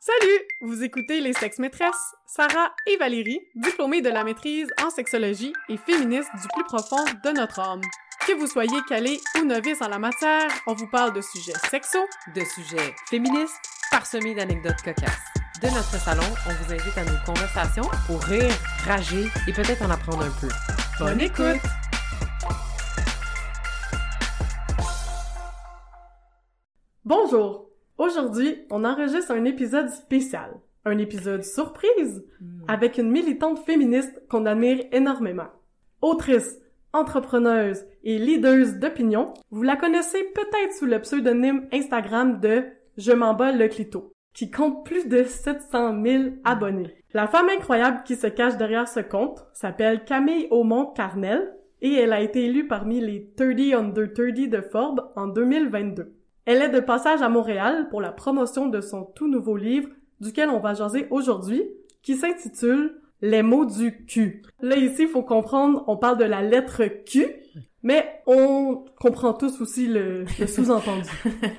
Salut! Vous écoutez Les Sexes Maîtresses, Sarah et Valérie, diplômées de la maîtrise en sexologie et féministes du plus profond de notre âme. Que vous soyez calés ou novices en la matière, on vous parle de sujets sexos, de sujets féministes, parsemés d'anecdotes cocasses. De notre salon, on vous invite à nos conversations pour rire, rager et peut-être en apprendre un peu. Bonne écoute! Bonjour! Aujourd'hui, on enregistre un épisode spécial, un épisode surprise, avec une militante féministe qu'on admire énormément. Autrice, entrepreneuse et leaduse d'opinion, vous la connaissez peut-être sous le pseudonyme Instagram de « Je m'emballe le clito », qui compte plus de 700 000 abonnés. La femme incroyable qui se cache derrière ce compte s'appelle Camille Aumont-Carnel et elle a été élue parmi les 30 Under 30 de Forbes en 2022. Elle est de passage à Montréal pour la promotion de son tout nouveau livre, duquel on va jaser aujourd'hui, qui s'intitule « Les mots du cul ». Là, ici, il faut comprendre, on parle de la lettre Q, mais on comprend tous aussi le sous-entendu.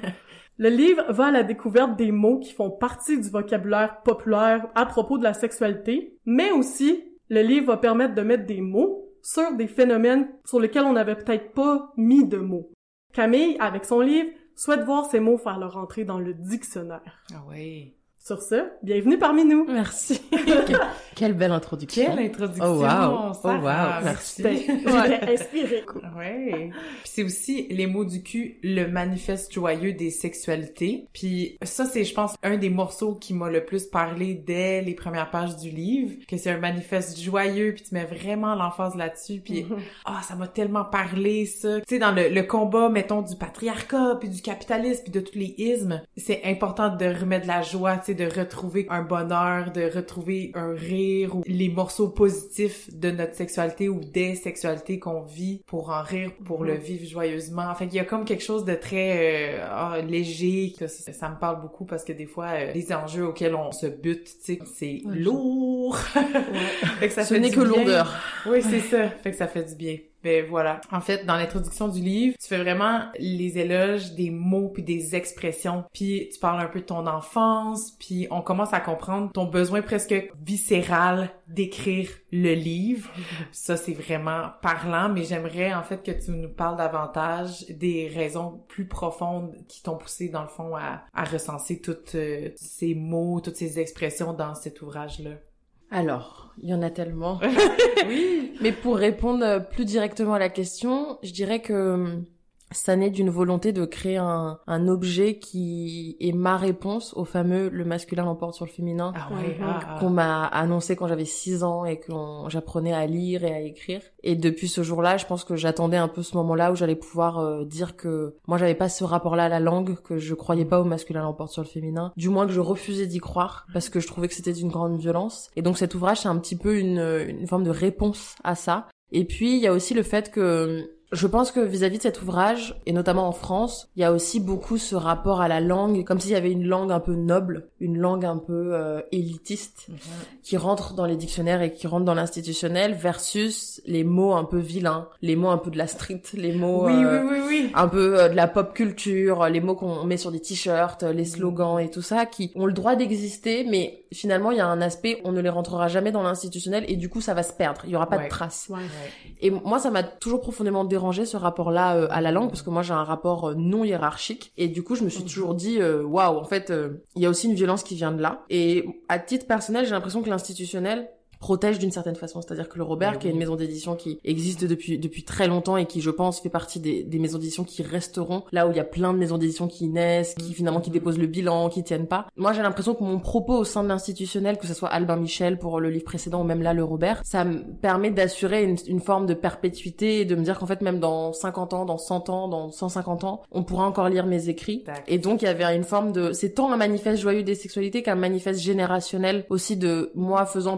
Le livre va à la découverte des mots qui font partie du vocabulaire populaire à propos de la sexualité, mais aussi, le livre va permettre de mettre des mots sur des phénomènes sur lesquels on n'avait peut-être pas mis de mots. Camille, avec son livre, souhaite voir ces mots faire leur entrée dans le dictionnaire. Ah oui. Sur ce, bienvenue parmi nous. Merci. Quelle belle introduction. Quelle introduction. Oh wow. Sarah. Oh wow. Merci. J'étais inspirée. Ouais. Puis c'est aussi les mots du cul, le manifeste joyeux des sexualités. Puis ça, c'est, je pense, un des morceaux qui m'a le plus parlé dès les premières pages du livre, que c'est un manifeste joyeux, puis tu mets vraiment l'emphase là-dessus. Puis ça m'a tellement parlé, ça. Tu sais, dans le combat, mettons, du patriarcat, puis du capitalisme, puis de tous les ismes, c'est important de remettre de la joie, tu sais, de retrouver un bonheur, de retrouver un rire ou les morceaux positifs de notre sexualité ou des sexualités qu'on vit pour en rire, pour le vivre joyeusement. En fait, il y a comme quelque chose de très léger. Ça me parle beaucoup parce que des fois, les enjeux auxquels on se bute, tu sais, c'est lourd. Fait que ça Ce fait n'est du que bien. lourdeur. Oui, c'est ça. Fait que ça fait du bien. Ben voilà. En fait, dans l'introduction du livre, tu fais vraiment les éloges des mots puis des expressions. Puis tu parles un peu de ton enfance, puis on commence à comprendre ton besoin presque viscéral d'écrire le livre. Ça, c'est vraiment parlant, mais j'aimerais en fait que tu nous parles davantage des raisons plus profondes qui t'ont poussé dans le fond à recenser toutes ces mots, toutes ces expressions dans cet ouvrage-là. Alors, il y en a tellement. Oui. Mais pour répondre plus directement à la question, je dirais que ça naît d'une volonté de créer un objet qui est ma réponse au fameux « le masculin l'emporte sur le féminin » Ah ouais. qu'on m'a annoncé quand j'avais 6 ans et que j'apprenais à lire et à écrire. Et depuis ce jour-là, je pense que j'attendais un peu ce moment-là où j'allais pouvoir dire que moi j'avais pas ce rapport-là à la langue, que je croyais pas au masculin l'emporte sur le féminin, du moins que je refusais d'y croire parce que je trouvais que c'était d'une grande violence. Et donc cet ouvrage, c'est un petit peu une forme de réponse à ça. Et puis il y a aussi le fait que je pense que vis-à-vis de cet ouvrage, et notamment en France, il y a aussi beaucoup ce rapport à la langue, comme s'il y avait une langue un peu noble, une langue un peu élitiste, qui rentre dans les dictionnaires et qui rentre dans l'institutionnel, versus les mots un peu vilains, les mots un peu de la street, les mots Oui. un peu de la pop culture, les mots qu'on met sur des t-shirts, les slogans et tout ça, qui ont le droit d'exister, mais finalement, il y a un aspect, on ne les rentrera jamais dans l'institutionnel, et du coup, ça va se perdre, il y aura pas de traces. Ouais. Et moi, ça m'a toujours profondément dérangé ce rapport-là à la langue, parce que moi j'ai un rapport non hiérarchique, et du coup je me suis toujours dit waouh, en fait il y a aussi une violence qui vient de là. Et à titre personnel, j'ai l'impression que l'institutionnel protège d'une certaine façon, c'est-à-dire que le Robert, qui est une maison d'édition qui existe depuis très longtemps et qui, je pense, fait partie des maisons d'édition qui resteront, là où il y a plein de maisons d'édition qui naissent, qui déposent le bilan, qui tiennent pas. Moi, j'ai l'impression que mon propos au sein de l'institutionnel, que ce soit Albin Michel pour le livre précédent ou même là le Robert, ça me permet d'assurer une forme de perpétuité et de me dire qu'en fait, même dans 50 ans, dans 100 ans, dans 150 ans, on pourra encore lire mes écrits. Et donc, il y avait une forme de... C'est tant un manifeste joyeux des sexualités qu'un manifeste générationnel aussi de moi faisant partie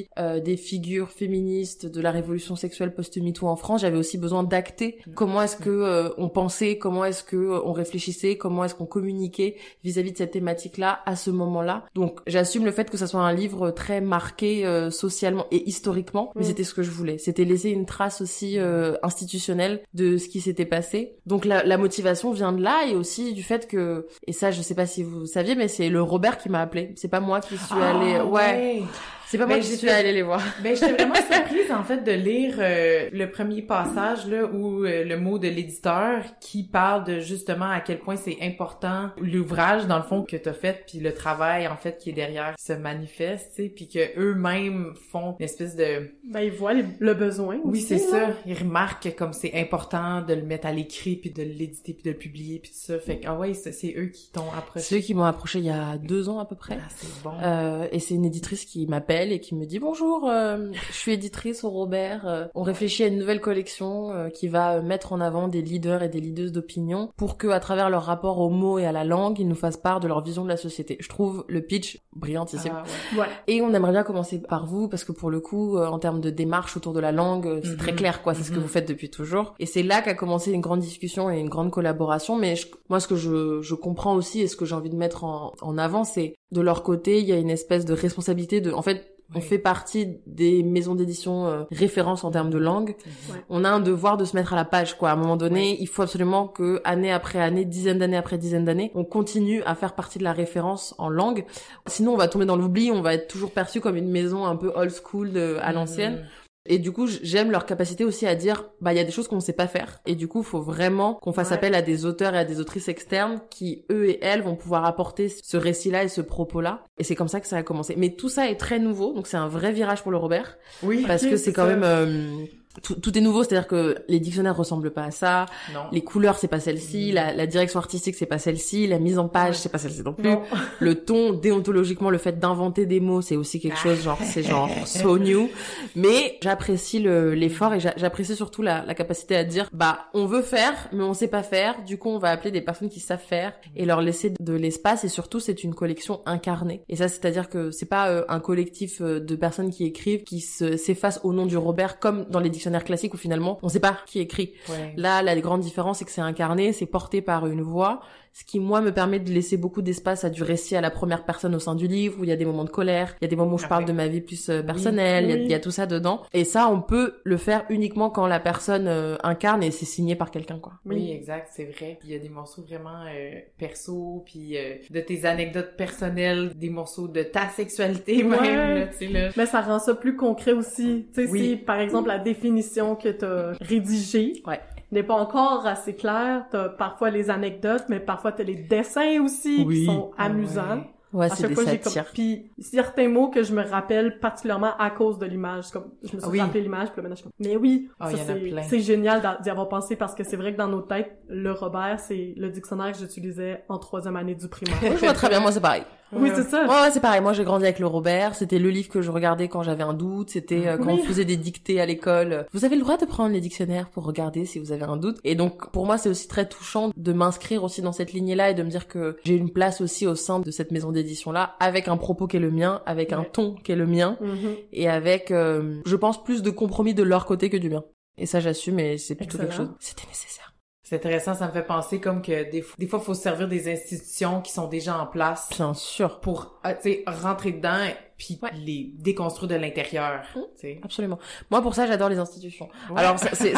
des figures féministes de la révolution sexuelle post-MeToo en France, j'avais aussi besoin d'acter comment est-ce que on pensait, comment est-ce que on réfléchissait, comment est-ce qu'on communiquait vis-à-vis de cette thématique-là à ce moment-là. Donc j'assume le fait que ça soit un livre très marqué socialement et historiquement, mais c'était ce que je voulais. C'était laisser une trace aussi institutionnelle de ce qui s'était passé. Donc la motivation vient de là et aussi du fait que, et ça je sais pas si vous saviez, mais c'est le Robert qui m'a appelé. C'est pas moi qui suis allée... Ouais. C'est pas moi qui suis allée les voir. J'étais vraiment surprise, en fait, de lire le premier passage, là, où le mot de l'éditeur qui parle de, justement, à quel point c'est important l'ouvrage, dans le fond, que t'as fait, puis le travail, en fait, qui est derrière se manifeste, tu sais, puis que eux-mêmes font une espèce de... ils voient le besoin. Oui, aussi, c'est là. ça. Ils remarquent comme c'est important de le mettre à l'écrit, puis de l'éditer, puis de le publier, puis tout ça. Fait que, c'est eux qui t'ont approché. C'est eux qui m'ont approché il y a 2 ans, à peu près. Ah, c'est bon. Et c'est une éditrice qui m'appelle et qui me dit bonjour, je suis éditrice au Robert, on réfléchit à une nouvelle collection qui va mettre en avant des leaders et des leaders d'opinion pour que à travers leur rapport aux mots et à la langue, ils nous fassent part de leur vision de la société. Je trouve le pitch brillantissime. Ouais. Et on aimerait bien commencer par vous parce que pour le coup, en termes de démarche autour de la langue, c'est très clair quoi, c'est ce que vous faites depuis toujours. Et c'est là qu'a commencé une grande discussion et une grande collaboration. Mais moi, ce que je comprends aussi et ce que j'ai envie de mettre en avant, c'est de leur côté, il y a une espèce de responsabilité de, en fait, on fait partie des maisons d'édition références en termes de langue. Ouais. On a un devoir de se mettre à la page, quoi. À un moment donné, il faut absolument que, année après année, dizaine d'années après dizaine d'années, on continue à faire partie de la référence en langue. Sinon, on va tomber dans l'oubli, on va être toujours perçu comme une maison un peu old school à l'ancienne. Et du coup, j'aime leur capacité aussi à dire, il y a des choses qu'on ne sait pas faire. Et du coup, il faut vraiment qu'on fasse appel à des auteurs et à des autrices externes qui, eux et elles, vont pouvoir apporter ce récit-là et ce propos-là. Et c'est comme ça que ça a commencé. Mais tout ça est très nouveau, donc c'est un vrai virage pour le Robert. Oui. Parce que c'est quand même... Tout est nouveau, c'est-à-dire que les dictionnaires ressemblent pas à ça, les couleurs c'est pas celle-ci, la direction artistique c'est pas celle-ci, la mise en page c'est pas celle-ci non plus, le ton, déontologiquement, le fait d'inventer des mots c'est aussi quelque chose c'est so new, mais j'apprécie l'effort et j'apprécie surtout la capacité à dire on veut faire mais on sait pas faire, du coup on va appeler des personnes qui savent faire et leur laisser de l'espace et surtout c'est une collection incarnée et ça c'est-à-dire que c'est pas un collectif de personnes qui écrivent qui s'effacent au nom du Robert comme dans les dictionnaires classique où finalement on sait pas qui écrit. Là, la grande différence c'est que c'est incarné, c'est porté par une voix, ce qui moi me permet de laisser beaucoup d'espace à du récit à la première personne au sein du livre où il y a des moments de colère, il y a des moments où je parle de ma vie plus personnelle, il y a tout ça dedans. Et ça, on peut le faire uniquement quand la personne incarne et c'est signé par quelqu'un quoi. Oui, exact, c'est vrai. Il y a des morceaux vraiment perso, puis de tes anecdotes personnelles, des morceaux de ta sexualité même, là, tu sais là. Mais ça rend ça plus concret aussi. Tu sais, si par exemple la définition que t'as rédigée n'est pas encore assez claire, t'as parfois les anecdotes, mais parfois t'as les dessins aussi qui sont amusants. Ouais, c'est des satires. Puis certains mots que je me rappelle particulièrement à cause de l'image, comme je me suis rappelé l'image, puis là maintenant je suis comme mais oui, ça c'est génial d'y avoir pensé parce que c'est vrai que dans nos têtes, le Robert c'est le dictionnaire que j'utilisais en 3e année du primaire. Je vois très bien, moi c'est pareil. Oui, c'est ça. Ouais, c'est pareil. Moi, j'ai grandi avec le Robert. C'était le livre que je regardais quand j'avais un doute. C'était quand on faisait des dictées à l'école. Vous avez le droit de prendre les dictionnaires pour regarder si vous avez un doute. Et donc, pour moi, c'est aussi très touchant de m'inscrire aussi dans cette lignée-là et de me dire que j'ai une place aussi au sein de cette maison d'édition-là, avec un propos qui est le mien, avec un ton qui est le mien, et avec, je pense, plus de compromis de leur côté que du mien. Et ça, j'assume et c'est plutôt quelque chose. C'était nécessaire. C'est intéressant, ça me fait penser comme que des fois, faut se servir des institutions qui sont déjà en place. Bien sûr. Pour, tu sais, rentrer dedans puis les déconstruire de l'intérieur, tu sais. Absolument. Moi, pour ça, j'adore les institutions. Alors,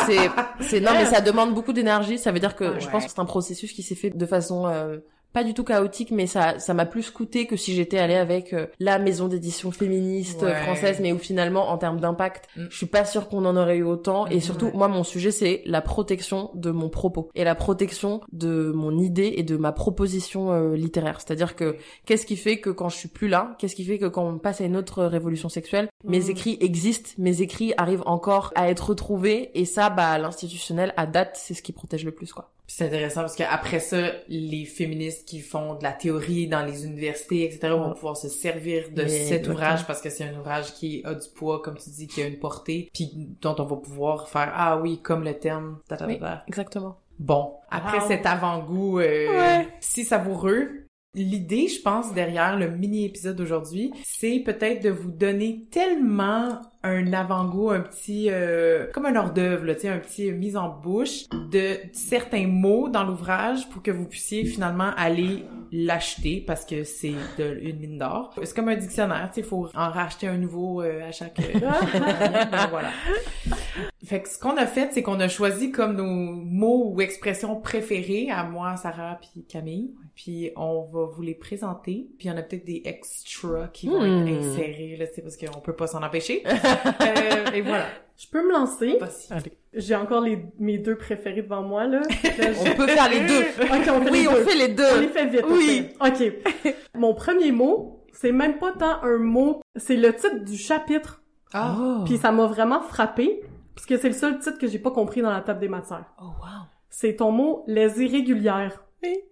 c'est non, mais ça demande beaucoup d'énergie. Ça veut dire que je pense que c'est un processus qui s'est fait de façon pas du tout chaotique, mais ça m'a plus coûté que si j'étais allée avec la maison d'édition féministe française, mais où finalement, en termes d'impact, je suis pas sûre qu'on en aurait eu autant. Et surtout, moi, mon sujet, c'est la protection de mon propos et la protection de mon idée et de ma proposition littéraire. C'est-à-dire que qu'est-ce qui fait que quand je suis plus là, qu'est-ce qui fait que quand on passe à une autre révolution sexuelle, mes écrits existent, mes écrits arrivent encore à être retrouvés, et ça, l'institutionnel, à date, c'est ce qui protège le plus, quoi. C'est intéressant parce qu'après ça, les féministes qui font de la théorie dans les universités, etc., vont pouvoir se servir de cet ouvrage parce que c'est un ouvrage qui a du poids, comme tu dis, qui a une portée, puis dont on va pouvoir faire « Ah oui, comme le terme... » Oui, exactement. Bon, après cet avant-goût si savoureux, L'idée, je pense, derrière le mini-épisode d'aujourd'hui, c'est peut-être de vous donner tellement un avant-goût, un petit... comme un hors-d'œuvre, là, tu sais, un petit mise en bouche de certains mots dans l'ouvrage pour que vous puissiez finalement aller l'acheter parce que c'est une mine d'or. C'est comme un dictionnaire, tu sais, il faut en racheter un nouveau à chaque... voilà. Fait que ce qu'on a fait, c'est qu'on a choisi comme nos mots ou expressions préférés à moi, Sarah puis Camille. Puis on va vous les présenter. Puis il y en a peut-être des extras qui vont être insérés, là, c'est parce qu'on peut pas s'en empêcher. Et voilà. Je peux me lancer. Allez. J'ai encore mes deux préférés devant moi, là. On peut faire les deux. Ok, on fait Oui, les on deux. fait les deux. On les fait vite. Oui. Ok. Mon premier mot, c'est même pas tant un mot, c'est le titre du chapitre. Ah. Oh. Puis ça m'a vraiment frappé, parce que c'est le seul titre que j'ai pas compris dans la table des matières. Oh, wow. C'est ton mot, les irrégulières.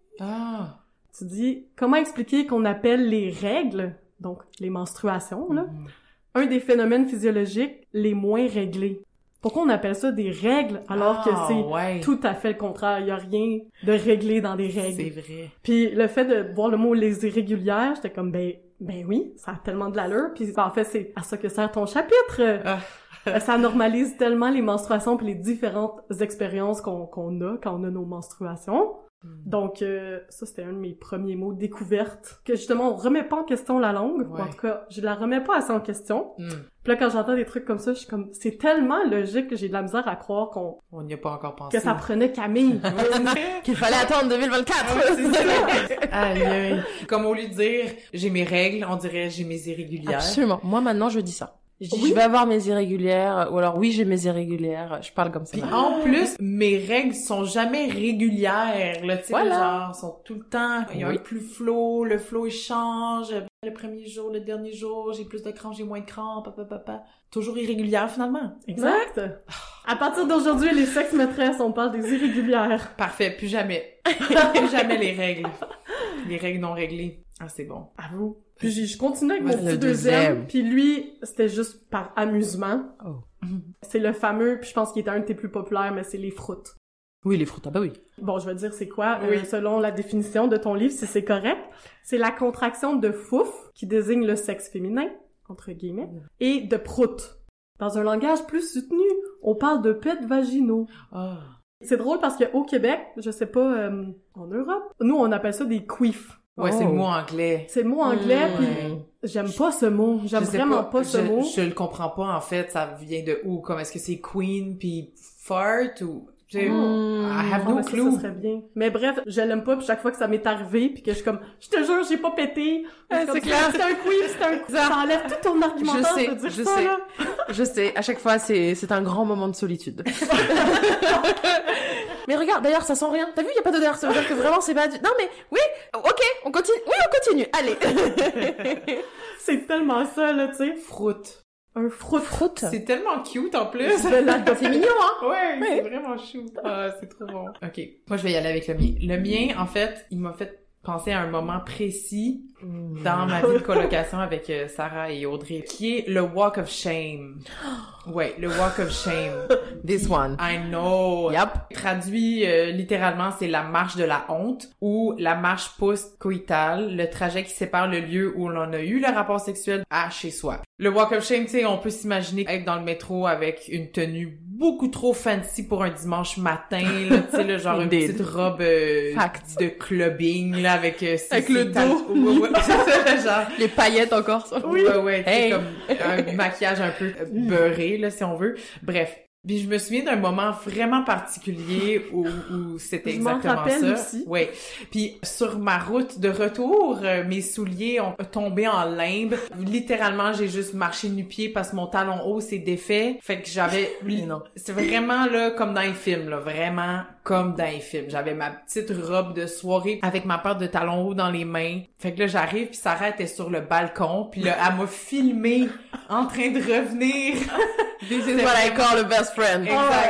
Ah. Tu dis, comment expliquer qu'on appelle les règles, donc les menstruations, là, un des phénomènes physiologiques les moins réglés? Pourquoi on appelle ça des règles alors que c'est tout à fait le contraire? Il y a rien de réglé dans des règles. C'est vrai. Puis le fait de voir le mot les irrégulières, j'étais comme, ben oui, ça a tellement de l'allure. Puis en fait, c'est à ça que sert ton chapitre. Ça normalise tellement les menstruations puis les différentes expériences qu'on a quand on a nos menstruations. Donc, ça, c'était un de mes premiers mots, découverte, que justement, on remet pas en question la langue, ou en tout cas, je la remets pas assez en question. Puis là, quand j'entends des trucs comme ça, je suis comme, c'est tellement logique que j'ai de la misère à croire on n'y a pas encore pensé. que ça prenait Camille. Qu'il fallait attendre 2024. Ouais, c'est ça. Aïe, aïe. Comme au lieu de dire, j'ai mes règles, on dirait, j'ai mes irrégulières. Absolument. Moi, maintenant, je dis ça. Je dis, Oui. je vais avoir mes irrégulières, ou alors oui, j'ai mes irrégulières. Je parle comme ça. Puis en plus, mes règles sont jamais régulières, là, tu sais, Voilà. genre, sont tout le temps, il y a un plus flow, le flow il change, le premier jour, le dernier jour, j'ai plus de crampes, j'ai moins de crampes, papa. Toujours irrégulière finalement. Exact. À partir d'aujourd'hui, les sexes maîtresses, on parle des irrégulières. Parfait, plus jamais. Plus jamais les règles. Les règles non réglées. Ah, c'est bon. À vous. Puis je continue avec mon Le petit deuxième. deuxième. Puis lui, c'était juste par amusement. Oh. C'est le fameux, puis je pense qu'il était un de tes plus populaires, mais c'est les fruits. Oui, les fruits, ah bah oui. Bon, je vais dire c'est quoi, Oui. selon la définition de ton livre, si c'est correct. C'est la contraction de fouf, qui désigne le sexe féminin, entre guillemets, et de prout. Dans un langage plus soutenu, on parle de pets vaginaux. Ah. C'est drôle parce qu'au Québec, je sais pas, en Europe, nous on appelle ça des queefs. Ouais, c'est le mot anglais. C'est le mot anglais, puis Ouais. j'aime pas ce mot. J'aime Je sais vraiment pas ce mot. Je le comprends pas, en fait. Ça vient de où? Comme, est-ce que c'est queen puis fart ou... I have Ah, no mais clue. ça serait bien. Mais bref, je l'aime pas, puis chaque fois que ça m'est arrivé, puis que je suis comme, je te jure, j'ai pas pété. Ouais, Comme, c'est clair. C'est un queef, c'est un ça enlève tout ton argumentaire Je sais, de dire je ça, sais. là. Je sais, à chaque fois, c'est un grand moment de solitude. Mais regarde, d'ailleurs, ça sent rien. T'as vu, y a pas d'odeur. Ça veut dire que vraiment, c'est pas du... Non, mais, oui, ok, on continue. Oui, on continue. Allez. C'est tellement ça, là, tu sais. Fruit. Un fruit. C'est tellement cute, en plus. Je vais l'adopter. C'est mignon, hein? Ouais, c'est vraiment chou. Ah, c'est trop bon. OK. Moi, je vais y aller avec le mien. Le mien, en fait, il m'a fait penser à un moment précis dans ma vie de colocation avec Sarah et Audrey, qui est le walk of shame. Ouais, le walk of shame. This one. I know. Yep. Traduit littéralement, c'est la marche de la honte ou la marche post-coïtale, le trajet qui sépare le lieu où l'on a eu le rapport sexuel à chez soi. Le walk of shame, tu sais, on peut s'imaginer être dans le métro avec une tenue beaucoup trop fancy pour un dimanche matin, là, tu sais, là, genre une Indeed. petite robe Fact. de clubbing, là, avec Avec le dos. Ouais, c'est ça, genre. Les paillettes encore, ça. Oui. Ouais, tu sais, Hey. comme un maquillage un peu beurré, là, si on veut. Bref. Puis je me souviens d'un moment vraiment particulier où c'était Je m'en exactement rappelle ça. aussi. Ouais. Puis sur ma route de retour, mes souliers ont tombé en limbe. Littéralement, j'ai juste marché nu-pied parce que mon talon haut s'est défait. Fait que j'avais... Non. C'est vraiment là comme dans les films, là. Vraiment comme dans les films. J'avais ma petite robe de soirée avec ma paire de talons hauts dans les mains. Fait que là, j'arrive puis Sarah était sur le balcon. Puis là, elle m'a filmé en train de revenir. This is what I call a best friend. Exact.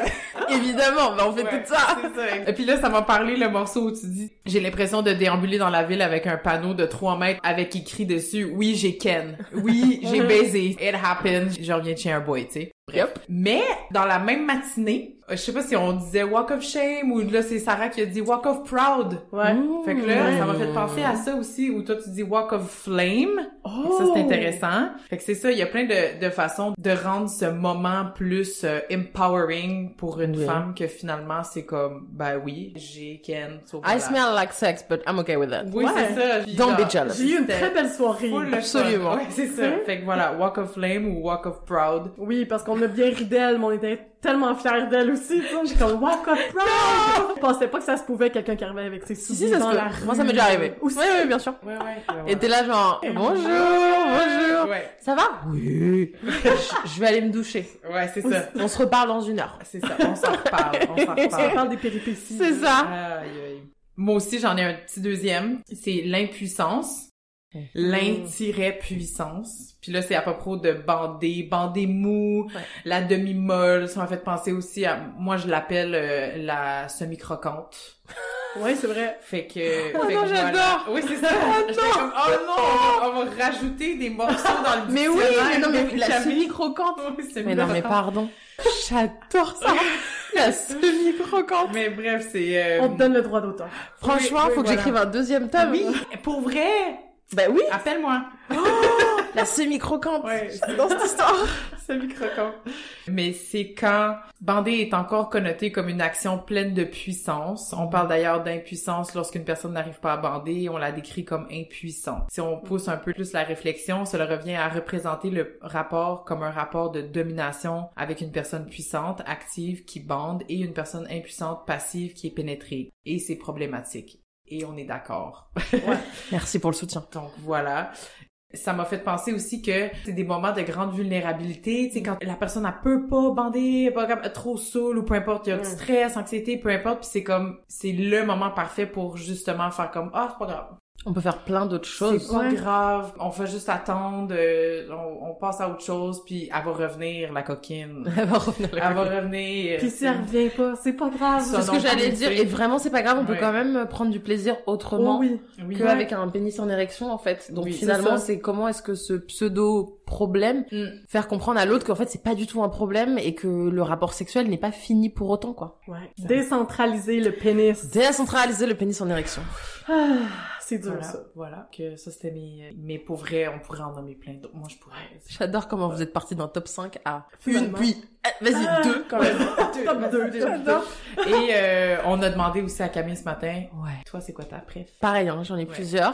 Évidemment, on fait tout ça. C'est ça. Et puis là, ça m'a parlé le morceau où tu dis « J'ai l'impression de déambuler dans la ville avec un panneau de 3 mètres avec écrit dessus « Oui, j'ai ken. Oui, j'ai baisé. It happened. Je reviens de chez un boy, tu sais. » Bref. Mais, dans la même matinée, je sais pas si on disait Walk of Shame ou là, c'est Sarah qui a dit Walk of Proud. Ouais. Fait que là, ça m'a fait penser à ça aussi, où toi, tu dis Walk of Flame. Ça, c'est intéressant. Fait que c'est ça, il y a plein de façons de rendre ce moment plus empowering pour une femme que finalement, c'est comme, ben oui, j'ai ken. I smell like sex, but I'm okay with that. Oui, c'est ça. Don't be jealous. J'ai eu une très belle soirée. Absolument. Ouais, c'est ça. Fait que voilà, Walk of Flame ou Walk of Proud. Oui, parce qu'on a bien ri d'elle, mais on était tellement fiers d'elle aussi, tu sais. J'étais comme, Walk of Proud! Je pensais pas que ça se pouvait quelqu'un qui arrivait avec ses souliers Si, ça dans se la peut. rue. Moi, ça m'est déjà arrivé. Aussi. Oui, bien sûr. Ouais. Et t'es là genre, bonjour. Ouais. Ça va? Oui. Je vais aller me doucher. Ouais, c'est ça. On se reparle dans 1 heure. C'est ça. On s'en reparle. On parle des péripéties. C'est ça. Aïe, aïe. Moi aussi, j'en ai un petit deuxième. C'est l'impuissance. L'in-puissance. Puis là, c'est à propos de bander mou, la demi-molle. Ça m'a fait penser aussi à... Moi, je l'appelle la semi-croquante. Ouais, c'est vrai. Fait que... Oh fait non, que j'adore! Voilà. Oui, c'est ça. J'étais comme, oh non! On va rajouter des morceaux dans le Mais oui, mais non, mais la jamais- semi-croquante. Oui, c'est Mais non, mais pardon. J'adore ça. La semi-croquante. Mais bref, c'est... On te donne le droit d'auteur. Franchement, oui, faut que voilà. j'écrive un 2e tome. Oui, pour vrai! Ben oui. Appelle-moi! La semi-croquante. Ouais, c'est dans cette histoire. Semi-croquant. Mais c'est quand bander est encore connoté comme une action pleine de puissance. On parle d'ailleurs d'impuissance lorsqu'une personne n'arrive pas à bander, on la décrit comme impuissante. Si on pousse un peu plus la réflexion, cela revient à représenter le rapport comme un rapport de domination avec une personne puissante, active, qui bande, et une personne impuissante, passive, qui est pénétrée. Et c'est problématique. Et on est d'accord. Merci pour le soutien. Donc voilà. Ça m'a fait penser aussi que c'est des moments de grande vulnérabilité, tu sais, quand la personne elle peut pas bander, pas comme trop saoule ou peu importe, il y a du stress, anxiété, peu importe, puis c'est comme, c'est le moment parfait pour justement faire comme, ah, c'est pas grave. On peut faire plein d'autres choses. C'est pas grave, on fait juste attendre, on passe à autre chose, puis elle va revenir, la coquine. Elle va revenir. Elle va revenir. Puis si elle revient pas, c'est pas grave. Ça, C'est ce que non, j'allais tu dire. sais. Et vraiment, c'est pas grave. On peut Ouais. quand même prendre du plaisir autrement. Oh oui. Oui. Qu'avec un pénis en érection, en fait. Donc Oui, finalement, c'est ça. c'est comment est-ce que ce pseudo-problème faire comprendre à l'autre qu'en fait, c'est pas du tout un problème et que le rapport sexuel n'est pas fini pour autant, quoi. Ouais. Décentraliser le pénis. Décentraliser le pénis en érection. Ah, c'est dur, Voilà, ça. voilà. Que ça, c'était mes pour vrai, on pourrait en nommer plein d'autres. Moi, je pourrais. J'adore comment vous êtes parti d'un top 5 à une, Finalement. puis, vas-y, 2 quand même. Top 2, j'adore. Et on a demandé aussi à Camille ce matin, Ouais. toi, c'est quoi ta préf? Pareil, hein, j'en ai plusieurs.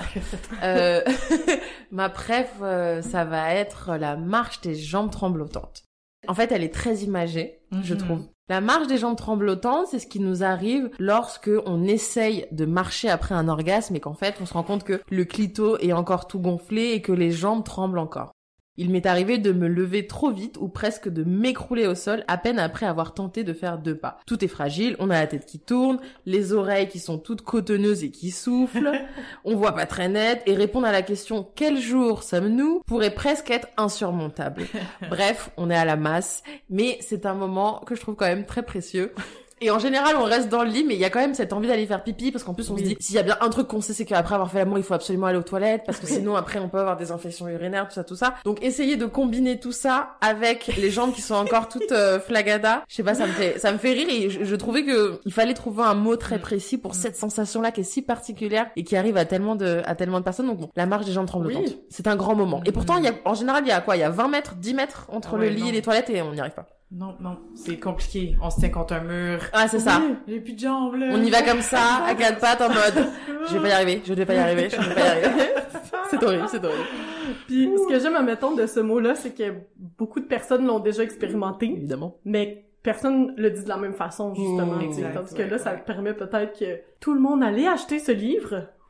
Ma préf, ça va être la marche des jambes tremblotantes. En fait, elle est très imagée, je trouve. La marche des jambes tremblotantes, c'est ce qui nous arrive lorsque on essaye de marcher après un orgasme et qu'en fait, on se rend compte que le clito est encore tout gonflé et que les jambes tremblent encore. Il m'est arrivé de me lever trop vite ou presque de m'écrouler au sol à peine après avoir tenté de faire 2 pas. Tout est fragile, on a la tête qui tourne, les oreilles qui sont toutes cotonneuses et qui soufflent, on voit pas très net et répondre à la question « Quel jour sommes-nous ?» pourrait presque être insurmontable. Bref, on est à la masse, mais c'est un moment que je trouve quand même très précieux. Et en général, on reste dans le lit, mais il y a quand même cette envie d'aller faire pipi, parce qu'en plus, on se dit, s'il y a bien un truc qu'on sait, c'est qu'après avoir fait l'amour, il faut absolument aller aux toilettes, parce que sinon, après, on peut avoir des infections urinaires, tout ça. Donc, essayer de combiner tout ça avec les jambes qui sont encore toutes flagada. Je sais pas, ça me fait rire, et je trouvais que il fallait trouver un mot très précis pour cette sensation-là qui est si particulière et qui arrive à tellement de personnes. Donc, bon, la marche des jambes tremblotantes. Oui. C'est un grand moment. Et pourtant, en général, il y a quoi? Il y a 20 mètres, 10 mètres entre le lit et les toilettes, et on n'y arrive pas. Non, c'est compliqué. On se tient contre un mur. Ah, c'est ça. J'ai plus de jambes, là. On y va comme ça, à 4 pattes, en mode je vais pas y arriver, je vais pas y arriver. C'est horrible. Puis, ce que j'aime, admettons, de ce mot-là, c'est que beaucoup de personnes l'ont déjà expérimenté, Évidemment. mais personne le dit de la même façon, justement. tu sais. exact, Tandis que là, ouais, ça ouais. permet peut-être que tout le monde allait acheter ce livre,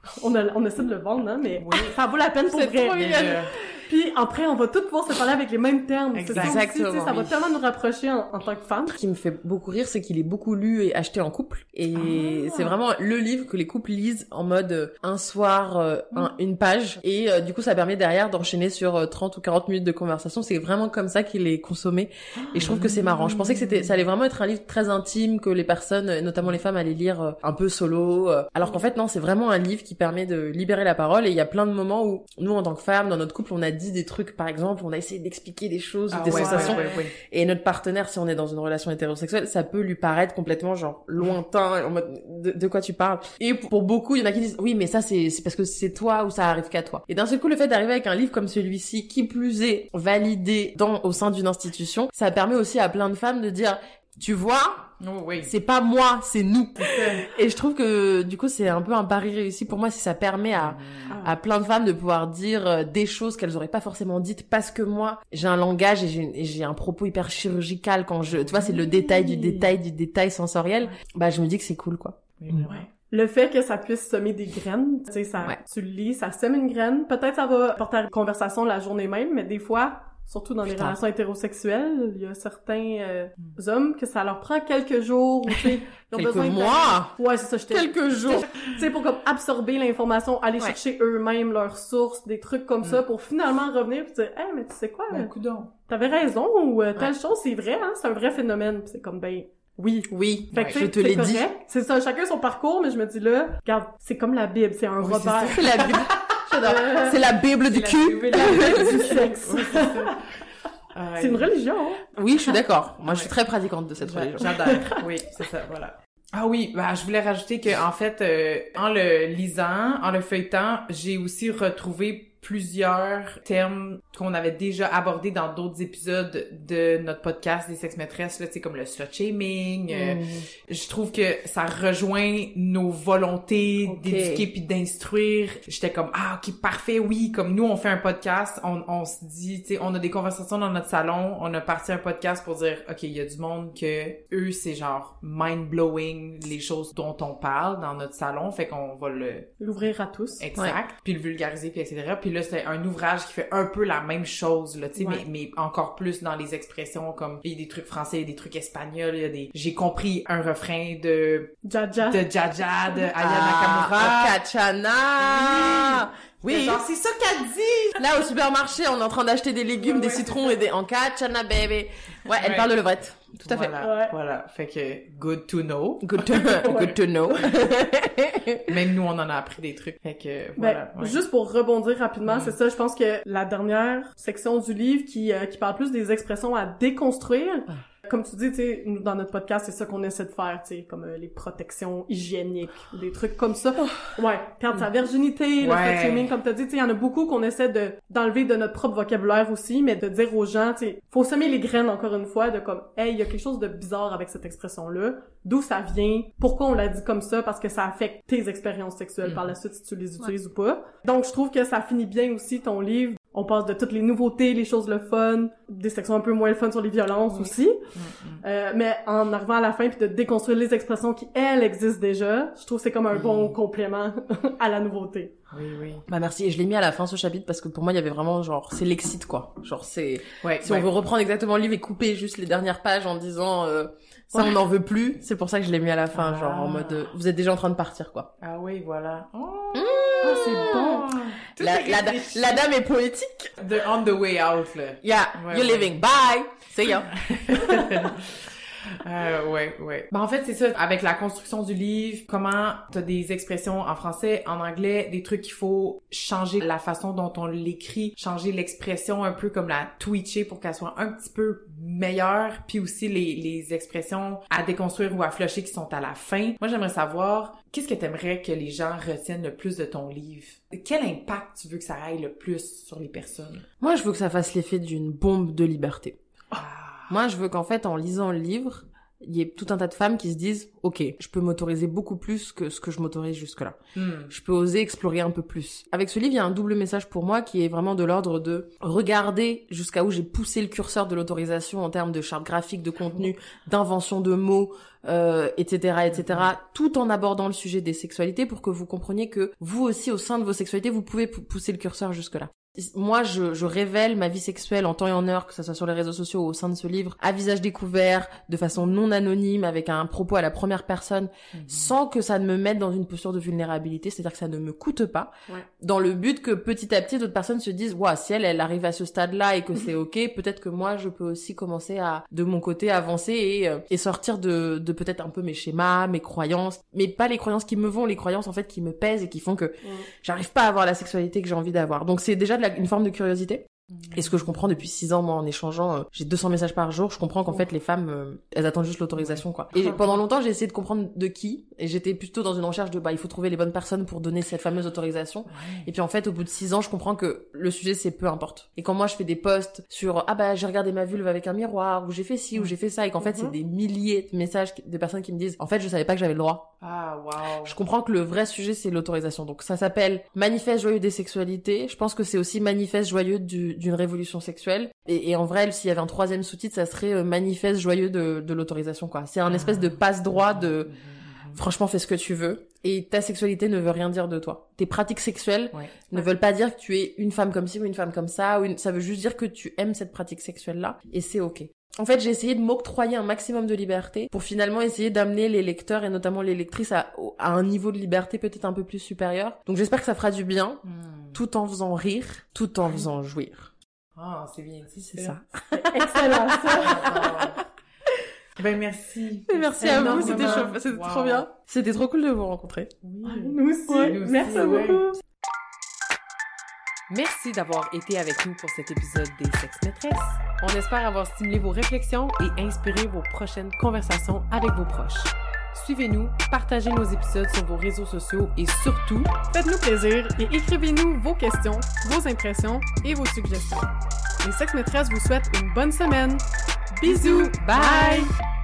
On essaie de le vendre, hein, mais Oui. ça vaut la peine pour C'est vrai. trop mignon. Puis après, on va tous pouvoir se parler avec les mêmes termes. C'est ça aussi, tu sais, Exactement, ça va oui. tellement nous rapprocher en tant que femmes. Ce qui me fait beaucoup rire, c'est qu'il est beaucoup lu et acheté en couple. Et c'est vraiment le livre que les couples lisent en mode un soir, une page. Et du coup, ça permet derrière d'enchaîner sur 30 ou 40 minutes de conversation. C'est vraiment comme ça qu'il est consommé. Et je trouve que c'est marrant. Je pensais que ça allait vraiment être un livre très intime, que les personnes, notamment les femmes, allaient lire un peu solo. Alors qu'en fait, non, c'est vraiment un livre qui permet de libérer la parole. Et il y a plein de moments où nous, en tant que femmes, dans notre couple, on a dit des trucs, par exemple, on a essayé d'expliquer des choses, des sensations. Ouais. Et notre partenaire, si on est dans une relation hétérosexuelle, ça peut lui paraître complètement genre lointain, en mode de quoi tu parles. Et pour beaucoup, il y en a qui disent oui, mais ça c'est parce que c'est toi ou ça arrive qu'à toi. Et d'un seul coup, le fait d'arriver avec un livre comme celui-ci, qui plus est validé au sein d'une institution, ça permet aussi à plein de femmes de dire tu vois, c'est pas moi, c'est nous. Et je trouve que du coup c'est un peu un pari réussi pour moi si ça permet à plein de femmes de pouvoir dire des choses qu'elles auraient pas forcément dites parce que moi j'ai un langage et j'ai un propos hyper chirurgical quand tu vois, c'est le détail du détail sensoriel. Bah je me dis que c'est cool quoi. Ouais. Le fait que ça puisse semer des graines, tu sais, tu le lis, ça sème une graine. Peut-être ça va porter à la conversation la journée même, mais des fois, surtout dans les relations hétérosexuelles, il y a certains hommes que ça leur prend quelques jours ou tu sais, ils ont quelques besoin mois. Ouais, c'est ça, Quelques jours. Tu sais, pour comme absorber l'information, aller chercher eux-mêmes leurs sources, des trucs comme ça, pour finalement revenir pis dire, hey, mais tu sais quoi, coudonc. t'avais raison ou telle chose, c'est vrai, hein, c'est un vrai phénomène. Pis c'est comme oui. Fait que je te l'ai dit. C'est ça, chacun son parcours, mais je me dis là, regarde, c'est comme la Bible, c'est un repère. C'est la Bible. C'est la Bible du cul. La Bible du sexe. C'est une religion, hein? Oui, je suis d'accord. Moi, je suis très pratiquante de cette religion. J'adore. Oui, c'est ça, voilà. Ah oui, bah je voulais rajouter que en fait, en le lisant, en le feuilletant, j'ai aussi retrouvé plusieurs termes qu'on avait déjà abordés dans d'autres épisodes de notre podcast des sex-maîtresses, là, tu sais, comme le slut-shaming. Je trouve que ça rejoint nos volontés d'éduquer puis d'instruire. J'étais comme, ok, parfait, oui, comme nous, on fait un podcast, on se dit, tu sais, on a des conversations dans notre salon, on a parti un podcast pour dire, ok, il y a du monde que eux, c'est genre mind-blowing, les choses dont on parle dans notre salon, fait qu'on va l'ouvrir à tous. Exact. Puis le vulgariser, puis etc. Puis là, c'est un ouvrage qui fait un peu la même chose, là, tu sais, mais encore plus dans les expressions, comme, il y a des trucs français, il y a des trucs espagnols, il y a j'ai compris un refrain de Jaja, de Aya Nakamura. Kachana! Oui. Genre, c'est ça qu'elle dit! Là, au supermarché, on est en train d'acheter des légumes, des citrons et en Kachana, baby. Ouais, elle parle de levrette. Tout à fait. Voilà. Fait que, good to know. Good to know. Même nous, on en a appris des trucs. Fait que, voilà. Juste pour rebondir rapidement, c'est ça, je pense que la dernière section du livre qui parle plus des expressions à déconstruire, comme tu dis, tu sais, nous, dans notre podcast, c'est ça qu'on essaie de faire, tu sais, comme les protections hygiéniques, des trucs comme ça. Ouais, perdre sa virginité, le slut-shaming, comme t'as dit, tu sais, il y en a beaucoup qu'on essaie d'enlever de notre propre vocabulaire aussi, mais de dire aux gens, tu sais, faut semer les graines encore une fois, de comme, hey, il y a quelque chose de bizarre avec cette expression-là, d'où ça vient, pourquoi on l'a dit comme ça, parce que ça affecte tes expériences sexuelles par la suite, si tu les utilises ou pas. Donc, je trouve que ça finit bien aussi ton livre. On passe de toutes les nouveautés, les choses le fun, des sections un peu moins le fun sur les violences aussi. Mais en arrivant à la fin puis de déconstruire les expressions qui, elles, existent déjà, je trouve que c'est comme un bon complément à la nouveauté. Oui. Bah merci, et je l'ai mis à la fin ce chapitre parce que pour moi il y avait vraiment genre, c'est l'excite quoi. Genre c'est, si on veut reprendre exactement le livre et couper juste les dernières pages en disant ça on n'en veut plus, c'est pour ça que je l'ai mis à la fin, genre en mode vous êtes déjà en train de partir quoi. Ah oui, voilà. C'est bon! La dame est poétique. On the way out, là. Yeah, you're leaving. Bye! See ya! Ouais. Ben, en fait, c'est ça. Avec la construction du livre, comment t'as des expressions en français, en anglais, des trucs qu'il faut changer la façon dont on l'écrit, changer l'expression un peu comme la twitcher pour qu'elle soit un petit peu meilleure, puis aussi les expressions à déconstruire ou à flusher qui sont à la fin. Moi, j'aimerais savoir, qu'est-ce que t'aimerais que les gens retiennent le plus de ton livre? Quel impact tu veux que ça aille le plus sur les personnes? Moi, je veux que ça fasse l'effet d'une bombe de liberté. Moi, je veux qu'en fait, en lisant le livre, il y a tout un tas de femmes qui se disent « Ok, je peux m'autoriser beaucoup plus que ce que je m'autorise jusque-là. Je peux oser explorer un peu plus. » Avec ce livre, il y a un double message pour moi qui est vraiment de l'ordre de regarder jusqu'à où j'ai poussé le curseur de l'autorisation en termes de charte graphique, de contenu, d'invention de mots, etc., tout en abordant le sujet des sexualités pour que vous compreniez que vous aussi, au sein de vos sexualités, vous pouvez pousser le curseur jusque-là. Moi, je révèle ma vie sexuelle en temps et en heure, que ce soit sur les réseaux sociaux ou au sein de ce livre, à visage découvert, de façon non anonyme, avec un propos à la première personne, sans que ça ne me mette dans une posture de vulnérabilité, c'est-à-dire que ça ne me coûte pas, dans le but que petit à petit, d'autres personnes se disent, ouah, si elle arrive à ce stade-là et que c'est ok, peut-être que moi, je peux aussi commencer à, de mon côté, avancer et sortir de peut-être un peu mes schémas, mes croyances, mais pas les croyances qui me vont, les croyances, en fait, qui me pèsent et qui font que j'arrive pas à avoir la sexualité que j'ai envie d'avoir. Donc, c'est déjà une forme de curiosité. Et ce que je comprends depuis 6 ans, moi, en échangeant, j'ai 200 messages par jour, je comprends qu'en fait, les femmes, elles attendent juste l'autorisation, quoi. Et pendant longtemps, j'ai essayé de comprendre de qui, et j'étais plutôt dans une recherche de, il faut trouver les bonnes personnes pour donner cette fameuse autorisation. Et puis en fait, au bout de 6 ans, je comprends que le sujet, c'est peu importe. Et quand moi, je fais des posts sur, j'ai regardé ma vulve avec un miroir, ou j'ai fait ci, ou j'ai fait ça, et qu'en fait, c'est des milliers de messages de personnes qui me disent, en fait, je savais pas que j'avais le droit. Ah, waouh. Je comprends que le vrai sujet, c'est l'autorisation. Donc ça s'appelle Manifeste joyeux des sexualités. Je pense que c'est aussi Manifeste joyeux d'une révolution sexuelle. Et en vrai, s'il y avait un 3e sous-titre, ça serait Manifeste joyeux de l'autorisation, quoi. C'est un espèce de passe-droit de franchement, fais ce que tu veux. Et ta sexualité ne veut rien dire de toi. Tes pratiques sexuelles ne veulent pas dire que tu es une femme comme ci ou une femme comme ça. Ça veut juste dire que tu aimes cette pratique sexuelle-là. Et c'est ok. En fait, j'ai essayé de m'octroyer un maximum de liberté pour finalement essayer d'amener les lecteurs et notamment les lectrices à un niveau de liberté peut-être un peu plus supérieur. Donc j'espère que ça fera du bien, tout en faisant rire, tout en faisant jouir. Ah, c'est bien dit, c'est ça. Excellent, ça. Ben, merci. Merci à vous, c'était trop bien. C'était trop cool de vous rencontrer. Oui. Nous aussi. Merci beaucoup. Merci d'avoir été avec nous pour cet épisode des Sex Maîtresses. On espère avoir stimulé vos réflexions et inspiré vos prochaines conversations avec vos proches. Suivez-nous, partagez nos épisodes sur vos réseaux sociaux et surtout, faites-nous plaisir et écrivez-nous vos questions, vos impressions et vos suggestions. Les Sex Maîtresses vous souhaitent une bonne semaine. Bisous! Bye!